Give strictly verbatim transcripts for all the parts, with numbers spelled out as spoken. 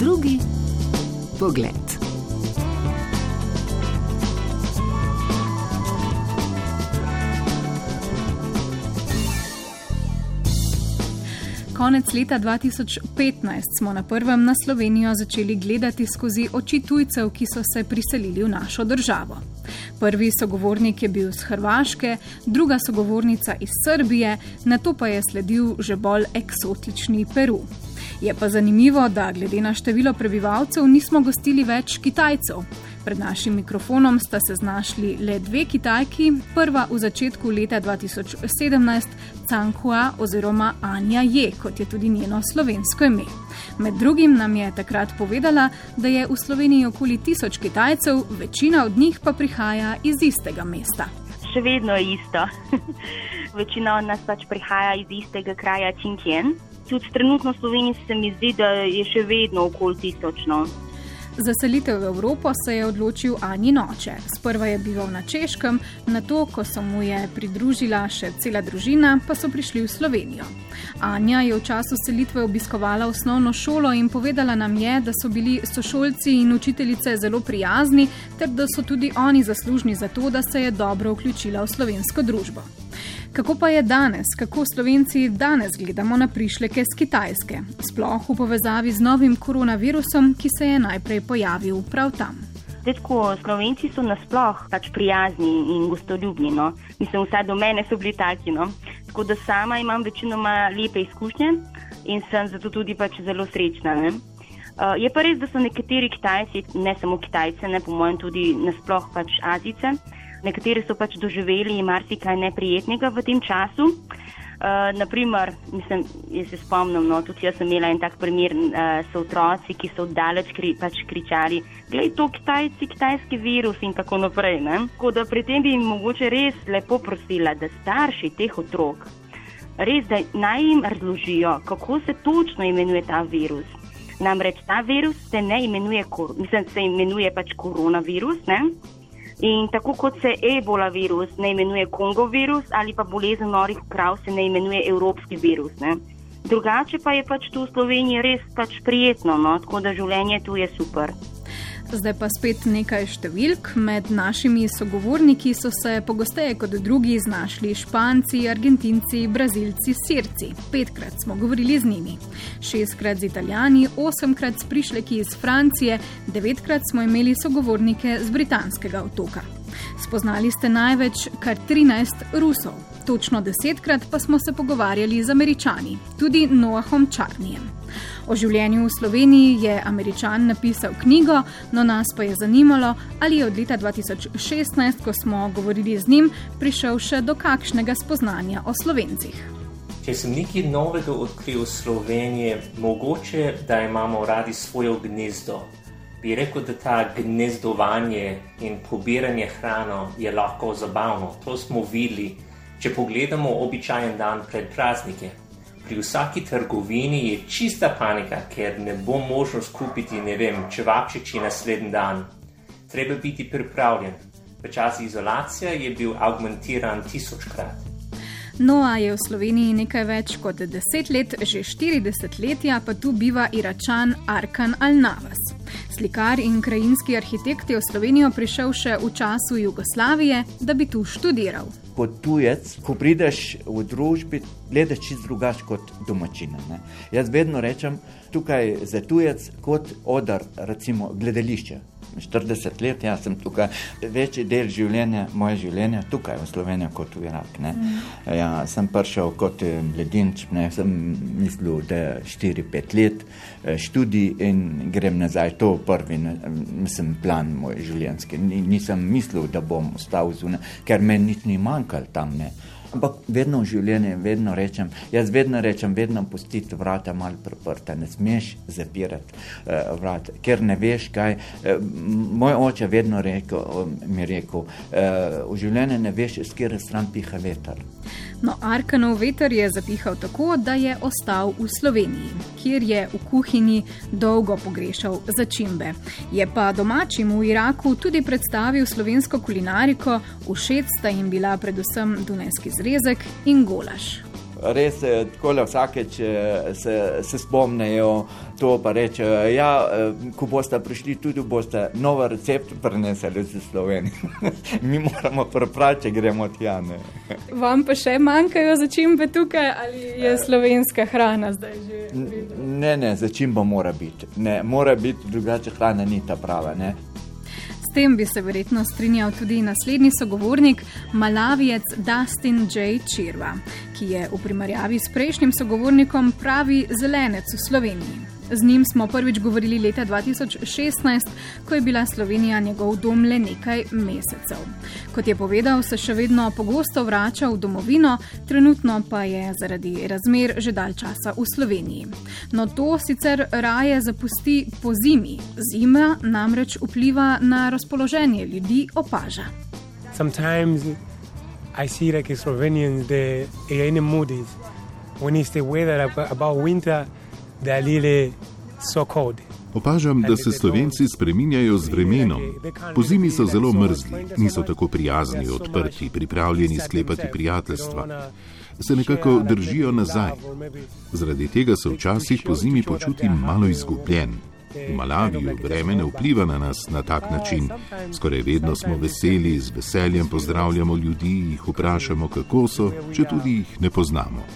Drugi pogled. Konec leta dva tisoč petnajst smo na prvem na Slovenijo začeli gledati skozi oči tujcev, ki so se priselili v našo državo. Prvi sogovornik je bil z Hrvaške, druga sogovornica iz Srbije, nato pa je sledil že bolj eksotični Peru. Je pa zanimivo, da glede na število prebivalcev nismo gostili več Kitajcev. Pred našim mikrofonom sta se znašli le dve Kitajki, prva v začetku leta dva tisoč sedemnajst, Cang Hua oziroma Anja Je, kot je tudi njeno slovensko ime. Med drugim nam je takrat povedala, da je v Sloveniji okoli tisoč Kitajcev, večina od njih pa prihaja iz istega mesta. Še vedno je isto. Večina od nas pač prihaja iz istega kraja Čingkien. Tudi trenutno v Sloveniji se mi zdi, da je še vedno okoli tisočno. Za selitev v Evropo se je odločil Anjin oče. Sprva je bival na Češkem, nato, ko se mu je pridružila še cela družina, pa so prišli v Slovenijo. Anja je v času selitve obiskovala osnovno šolo in povedala nam je, da so bili sošolci in učiteljice zelo prijazni, ter da so tudi oni zaslužni za to, da se je dobro vključila v slovensko družbo. Kako pa je danes? Kako Slovenci danes gledamo na prišleke z Kitajske? Sploh v povezavi z novim koronavirusom, ki se je najprej pojavil prav tam. Tako, Slovenci so nasploh pač prijazni in gostoljubni, no. Mislim, vsaj do mene so bili taki, no. Tako da sama imam večinoma lepe izkušnje in sem zato tudi pač zelo srečna, ne. Uh, je pa res, da so nekateri Kitajci, ne samo Kitajce, ne po mojem tudi nasploh pač Azijce, nekateri so pač doživeli marsikaj neprijetnega v tem času. Uh, naprimer, mislim, jaz se spomnim, no, tudi jaz sem imela en tak primer, uh, so otroci, ki so daleč kri, pač kričali, glej to Kitajci, kitajski virus in tako naprej, ne. Tako da pri tem bi jim mogoče res lepo prosila, da starši teh otrok res, da naj jim razložijo, kako se točno imenuje ta virus. Namreč ta virus se ne imenuje, mislim, se imenuje pač koronavirus, ne. In tako kot se ebola virus ne imenuje Kongo virus ali pa bolezen norih krav se ne imenuje evropski virus, ne. Drugače pa je pač tu v Sloveniji res pač prijetno, no, tako da življenje tu je super. Zdaj pa spet nekaj številk. Med našimi sogovorniki so se pogosteje kot drugi znašli Španci, Argentinci, Brazilci, Sirci. Petkrat smo govorili z njimi. Šestkrat z Italijani, osemkrat s prišleki iz Francije, devetkrat smo imeli sogovornike z britanskega otoka. Spoznali ste največ kar trinajst Rusov. Točno desetkrat pa smo se pogovarjali z Američani, tudi Noahom Charneyem. O življenju v Sloveniji je Američan napisal knjigo, no nas pa je zanimalo, ali je od leta dva tisoč šestnajst, ko smo govorili z njim, prišel še do kakšnega spoznanja o Slovencih. Če sem nekaj novega odkril v Sloveniji, mogoče, da imamo radi svojo gnezdo. Bi rekel, da ta gnezdovanje in pobiranje hrano je lahko zabavno. To smo videli, če pogledamo običajen dan pred praznike. Pri vsaki trgovini je čista panika, ker ne bo možno skupiti, ne vem, čevapčiči naslednji dan. Treba biti pripravljen. V času izolacije je bil augmentiran tisočkrat. Noa je v Sloveniji nekaj več kot deset let, že štiri desetletja pa tu biva Iračan Arkan Alnavas. Slikar in krajinski arhitekt je v Slovenijo prišel še v času Jugoslavije, da bi tu študiral. Kot tujec, ko prideš v družbi, gledaš čisto drugače kot domačina, ne. Jaz vedno rečem, tukaj za tujec kot odar, recimo gledališče. štirideset let, jaz sem tukaj, večji del življenja, moje življenja tukaj v Sloveniji kot v Irak, ne. Mm. Ja, sem prišel kot mladinč, ne, sem mislil, da štiri pet let študij in grem nazaj, to prvi, mislim, plan moj življenjski. Nisem mislil, da bom ostal zunaj, ker meni nič ni manjkalo tam, ne. Ampak vedno v življenju, vedno rečem, jaz vedno rečem, vedno pustiti vrata malo priprta, ne smeš zapirati uh, vrata, ker ne veš kaj. Uh, moj oče vedno rekel, mi rekel, uh, v življenju ne veš, s kjer stran piha veter. No, Arkanov veter je zapihal tako, da je ostal v Sloveniji, kjer je v kuhinji dolgo pogrešal začimbe. Je pa domačim v Iraku tudi predstavil slovensko kulinariko, všeč sta jim bila predvsem dunajski zrezek in golaž. res takole vsakeč se, se spomnejo to, pa rečejo, ja, ko boste prišli, tudi boste nov recept prineseli iz Slovenije. Mi moramo pripraviti, če gremo tja, ne. Vam pa še manjkajo začimbe tukaj, ali je slovenska hrana zdaj že? Ne, ne, začimba mora biti. Ne, mora biti, drugače hrana ni ta prava, ne. S tem bi se verjetno strinjal tudi naslednji sogovornik, Malavijec Dustin J. Čirva, ki je v primerjavi s prejšnjim sogovornikom pravi zelenec v Sloveniji. Z njim smo prvič govorili leta dva tisoč šestnajst, ko je bila Slovenija njegov dom le nekaj mesecev. Kot je povedal, se še vedno pogosto vrača v domovino, trenutno pa je zaradi razmer že dalj časa v Sloveniji. No to sicer raje zapusti po zimi. Zima namreč vpliva na razpoloženje ljudi, opaža. Sometimes I see like Slovenians, they are in the mood is when it's the weather about winter. Opažam, da se Slovenci spreminjajo z vremenom. Po zimi so zelo mrzli, niso tako prijazni, odprti, pripravljeni sklepati prijateljstva. Se nekako držijo nazaj. Zaradi tega se včasih po zimi počutim malo izgubljen. V Malaviju vreme ne vpliva na nas na tak način. Skoraj vedno smo veseli, z veseljem pozdravljamo ljudi, jih vprašamo, kako so, če tudi jih ne poznamo.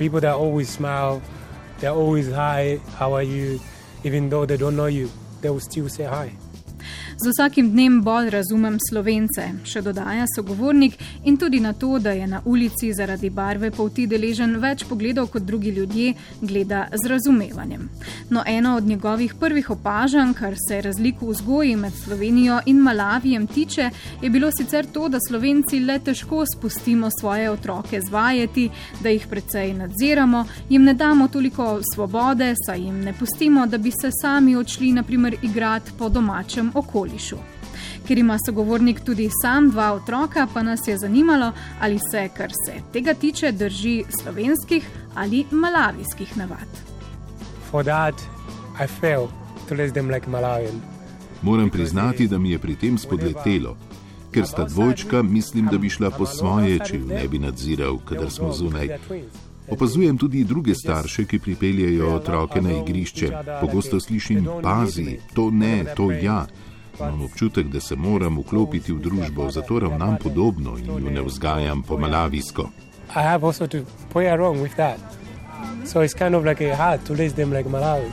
They're always hi, how are you? Even though they don't know you, they will still say hi. Z vsakim dnem bolj razumem Slovence, še dodaja sogovornik, in tudi na to, da je na ulici zaradi barve polti deležen več pogledov kot drugi ljudje, gleda z razumevanjem. No eno od njegovih prvih opažanj, kar se razlik v vzgoji med Slovenijo in Malavijem tiče, je bilo sicer to, da Slovenci le težko spustimo svoje otroke zvajeti, da jih precej nadziramo, jim ne damo toliko svobode, saj jim ne pustimo, da bi se sami odšli na primer igrati po domačem okolišu. Ker ima sogovornik tudi sam dva otroka, pa nas je zanimalo, ali se, kar se tega tiče, drži slovenskih ali malavijskih navad. For that, I fail to raise them like Malawian. Moram priznati, da mi je pri tem spodletelo. Ker sta dvojčka, mislim, da bi šla po svoje, če ju ne bi nadziral, kadar smo zunaj. Opazujem tudi druge starše, ki pripeljejo otroke na igrišče. Pogosto slišim, pazi, to ne, to ja. Imam občutek, da se moram vklopiti v družbo, zato ravnam podobno in ju ne vzgajam po malavijsko. I have also to play along with that. So it's kind of like hard to raise them like Malawi.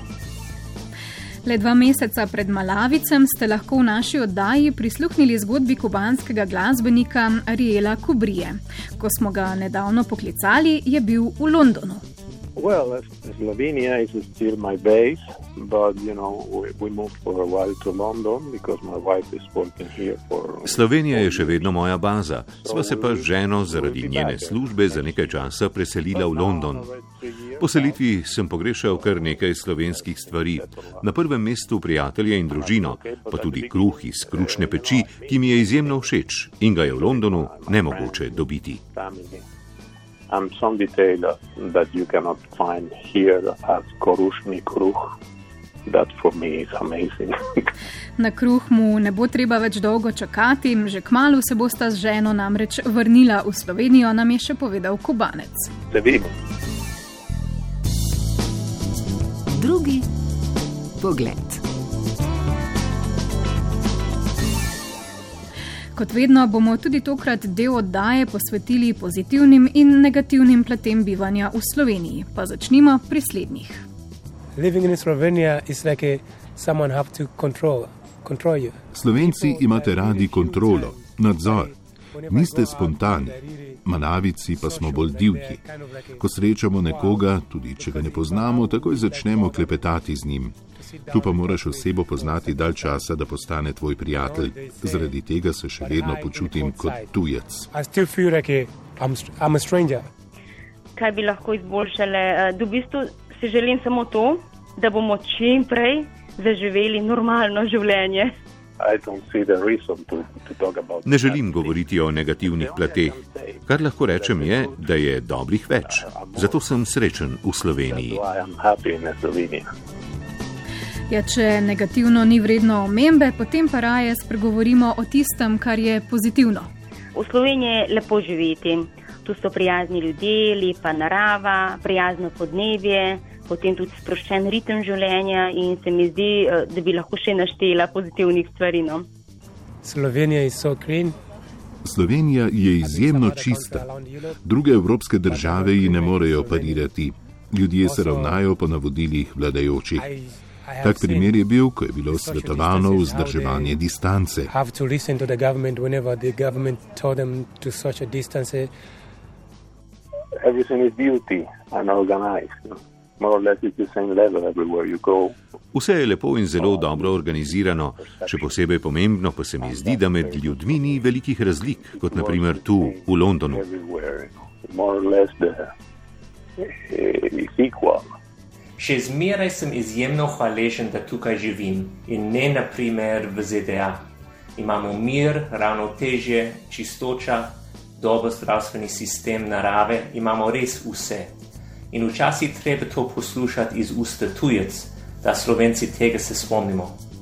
Le dva meseca pred Malavicem ste lahko v naši oddaji prisluhnili zgodbi kubanskega glasbenika Ariela Kubrije. Ko smo ga nedavno poklicali, je bil v Londonu. Well, Slovenia is still my base, but you know, we, we moved for a while to London because my wife is working here for... Slovenija je še vedno moja baza. Sva se pa z ženo zaradi njene službe za nekaj časa preselila v London. Po selitvi sem pogrešal kar nekaj slovenskih stvari. Na prvem mestu prijatelje in družino, pa tudi kruh iz krušne peči, ki mi je izjemno všeč in ga je v Londonu nemogoče dobiti. And some detail that you cannot find here as korušni kruh. That for me is amazing. Na kruh mu ne bo treba več dolgo čakati, že kmalu se bosta z ženo namreč vrnila v Slovenijo, nam je še povedal Kubanec. Se vidimo. Drugi pogled. Kot vedno bomo tudi tokrat del oddaje posvetili pozitivnim in negativnim platem bivanja v Sloveniji. Pa začnimo pri slednjih. Living in Slovenia is like a, someone have to control, control you. Slovenci imate radi kontrolo, nadzor. Niste spontani. Malavici pa smo bolj divji. Ko srečamo nekoga, tudi če ga ne poznamo, takoj začnemo klepetati z njim. Tu pa moraš osebo poznati dalj časa, da postane tvoj prijatelj. Zaradi tega se še vedno počutim kot tujec. Kaj bi lahko izboljšale? V bistvu si želim samo to, da bomo čim prej zaživeli normalno življenje. Ne želim govoriti o negativnih plateh. Kar lahko rečem je, da je dobrih več. Zato sem srečen v Sloveniji. Ja, če negativno ni vredno omembe, potem pa raje spregovorimo o tistem, kar je pozitivno. V Sloveniji je lepo živeti. Tu so prijazni ljudje, lepa narava, prijazno podnebje, potem tudi sproščen ritem življenja in se mi zdi, da bi lahko še naštela pozitivnih stvari. No. Slovenija je so clean. Slovenija je izjemno čista. Druge evropske države ji ne morejo parirati. Ljudje se ravnajo po navodilih vladajočih. Tak primer je bil, ko je bilo svetovano vzdrževanje distance. Vse je lepo in zelo dobro organizirano, še posebej pomembno pa se mi zdi, da med ljudmi ni velikih razlik, kot naprimer tu v Londonu. Še zmeraj sem izjemno hvaležen, da tukaj živim in ne naprimer v Z D A. Imamo mir, ravnotežje, čistoča, dober zdravstveni sistem, narave, imamo res vse. In včasih treba to poslušati iz usta tujec, da Slovenci tega se spomnimo.